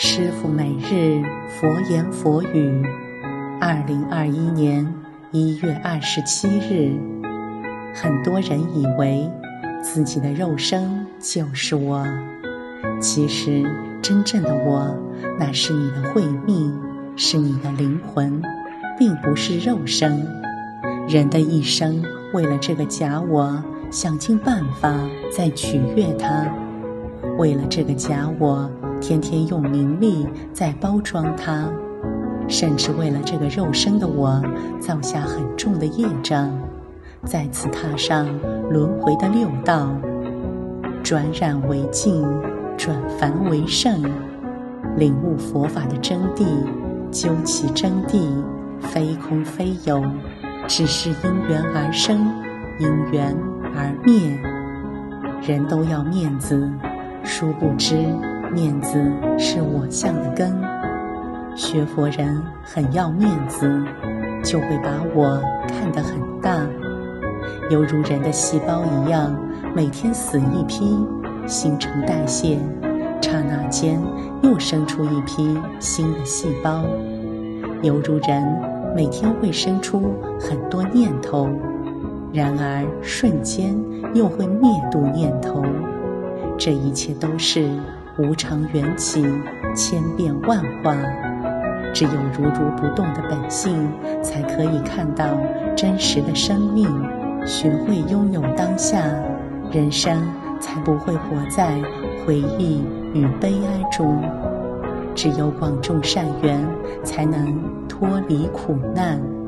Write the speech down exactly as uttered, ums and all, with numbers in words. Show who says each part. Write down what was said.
Speaker 1: 师父每日佛言佛语，二零二一年一月二十七日。很多人以为自己的肉身就是我，其实真正的我，那是你的慧命，是你的灵魂，并不是肉身。人的一生为了这个假我，想尽办法在取悦它，为了这个假我，天天用名利在包装它，甚至为了这个肉身的我，造下很重的业障，再次踏上轮回的六道，转染为净，转凡为圣。领悟佛法的真谛，究其真谛，非空非有，只是因缘而生，因缘而灭。人都要面子，殊不知面子是我相的根。学佛人很要面子，就会把我看得很大，犹如人的细胞一样，每天死一批，新陈代谢，刹那间又生出一批新的细胞。犹如人每天会生出很多念头，然而瞬间又会灭度念头。这一切都是无常缘起，千变万化。只有如如不动的本性，才可以看到真实的生命，学会拥有当下，人生才不会活在回忆与悲哀中。只有广种善缘，才能脱离苦难。